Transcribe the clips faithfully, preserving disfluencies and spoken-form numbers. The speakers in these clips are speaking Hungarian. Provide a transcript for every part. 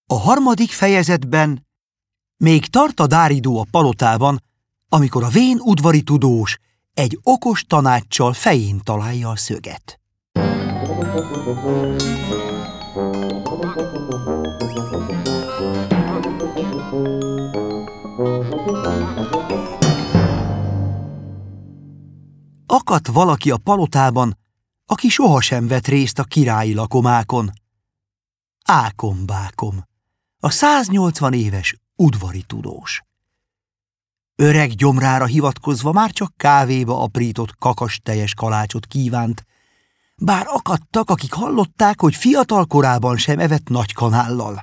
A harmadik fejezetben még tart a Dáridó a palotában, amikor a vén udvari tudós egy okos tanáccsal fején találja a szöget. Akadt valaki a palotában, aki sohasem vett részt a királyi lakomákon. Ákom-bákom, a száznyolcvan éves udvari tudós. Öreg gyomrára hivatkozva már csak kávéba aprított kakastejes kalácsot kívánt, bár akadtak, akik hallották, hogy fiatal korában sem evett nagy kanállal.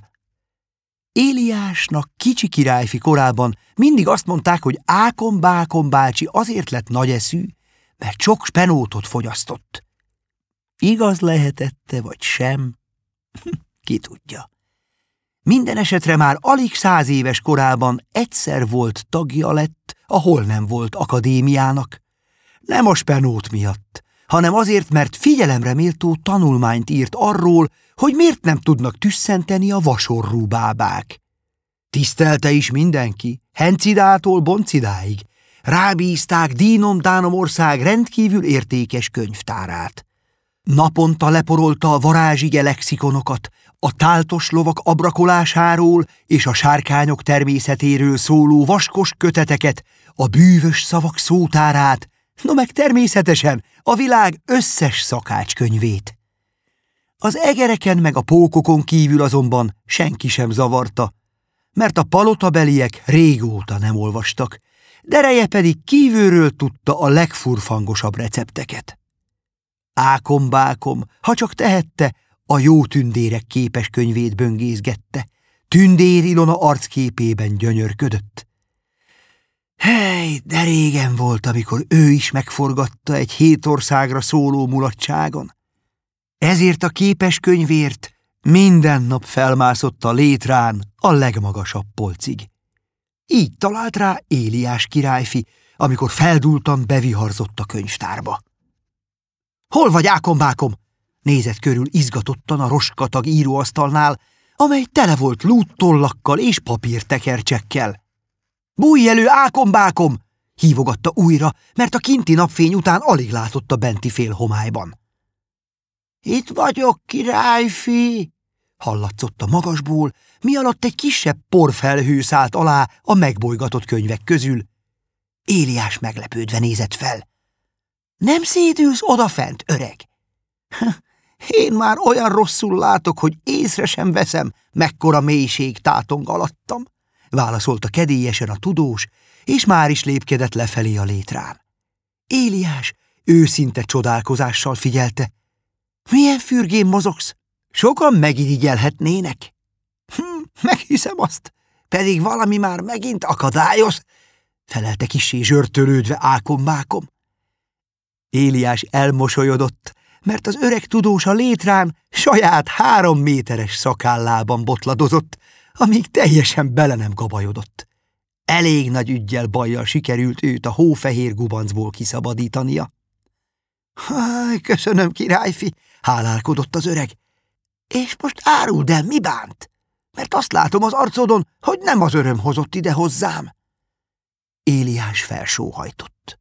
Éliásnak kicsi királyfi korában mindig azt mondták, hogy Ákom-bákom bácsi azért lett nagyeszű, mert sok spenótot fogyasztott. Igaz lehetette, vagy sem? Ki tudja. Minden esetre már alig száz éves korában egyszer volt tagja lett a hol nem volt akadémiának. Nem a spenót miatt, hanem azért, mert figyelemre méltó tanulmányt írt arról, hogy miért nem tudnak tüsszenteni a vasorrú bábák. Tisztelte is mindenki, Hencidától Boncidáig. Rábízták Dínom-Dánom ország rendkívül értékes könyvtárát. Naponta leporolta a varázsige lexikonokat, a táltos lovak abrakolásáról és a sárkányok természetéről szóló vaskos köteteket, a bűvös szavak szótárát, no meg természetesen a világ összes szakácskönyvét. Az egereken meg a pókokon kívül azonban senki sem zavarta, mert a palotabeliek régóta nem olvastak, dereje pedig kívülről tudta a legfurfangosabb recepteket. Ákom-bákom, ha csak tehette, a jó tündérek képes könyvét böngészgette, Tündér Ilona arcképében gyönyörködött. Hely, de régen volt, amikor ő is megforgatta egy hét országra szóló mulatságon. Ezért a képes könyvért minden nap felmászott a létrán a legmagasabb polcig. Így talált rá Éliás királyfi, amikor feldúltan beviharzott a könyvtárba. Hol vagy, Ákom-bákom? Nézett körül izgatottan a roskatag íróasztalnál, amely tele volt lúttollakkal és papírtekercsekkel. Bújj elő, Ákom-bákom! Hívogatta újra, mert a kinti napfény után alig látott a benti félhomályban. Itt vagyok, királyfi! Hallatszott a magasból, mi alatt egy kisebb porfelhő szállt alá a megbolygatott könyvek közül. Éliás meglepődve nézett fel. Nem szédülsz odafent, öreg? Én már olyan rosszul látok, hogy észre sem veszem, mekkora mélység tátong alattam, válaszolta kedélyesen a tudós, és már is lépkedett lefelé a létrán. Éliás őszinte csodálkozással figyelte. Milyen fürgén mozogsz? Sokan megirigyelhetnének. Hm, meghiszem azt, pedig valami már megint akadályoz, felelte kissé zsörtölődve Ákom-bákom. Éliás elmosolyodott, mert az öreg tudós a létrán saját három méteres szakállában botladozott, amíg teljesen bele nem gabajodott. Elég nagy üggyel bajjal sikerült őt a hófehér gubancból kiszabadítania. Háj, köszönöm, királyfi, hálálkodott az öreg. És most áruld el, mi bánt? Mert azt látom az arcodon, hogy nem az öröm hozott ide hozzám. Éliás felsóhajtott.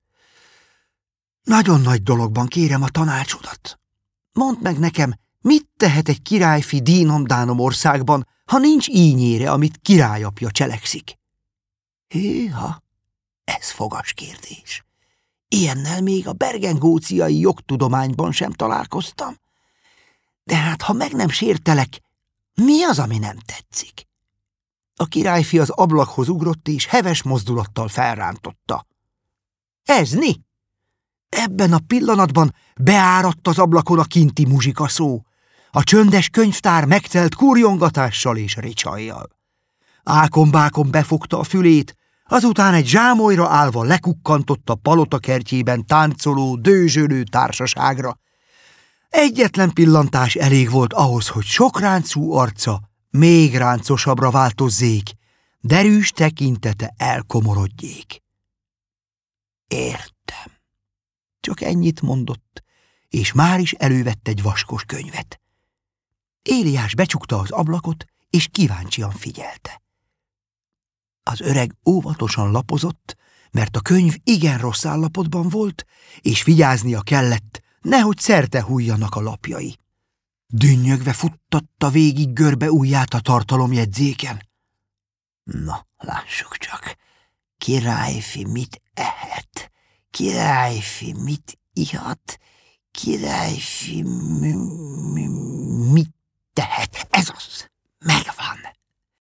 Nagyon nagy dologban kérem a tanácsodat. Mondd meg nekem, mit tehet egy királyfi Dínom-Dánom országban, ha nincs ínyére, amit királyapja cselekszik? Hűha, ez fogas kérdés. Ilyennel még a bergengóciai jogtudományban sem találkoztam. De hát, ha meg nem sértelek, mi az, ami nem tetszik? A királyfi az ablakhoz ugrott, és heves mozdulattal felrántotta. Ez ni? Ebben a pillanatban beáradt az ablakon a kinti muzsika szó. A csöndes könyvtár megtelt kurjongatással és ricsajjal. Ákom-bákom befogta a fülét, azután egy zsámolyra állva lekukkantott a palota kertjében táncoló, dőzsölő társaságra. Egyetlen pillantás elég volt ahhoz, hogy sokráncú arca még ráncosabbra változzék, derűs tekintete elkomorodjék. Értem. Csak ennyit mondott, és már is elővett egy vaskos könyvet. Éliás becsukta az ablakot, és kíváncsian figyelte. Az öreg óvatosan lapozott, mert a könyv igen rossz állapotban volt, és vigyáznia kellett, nehogy szerte hújjanak a lapjai. Dünnyögve futtatta végig görbe ujját a tartalomjegyzéken. Na, lássuk csak, királyfi mit ehet, királyfi mit ihat, királyfi mit tehet. Ez az, megvan.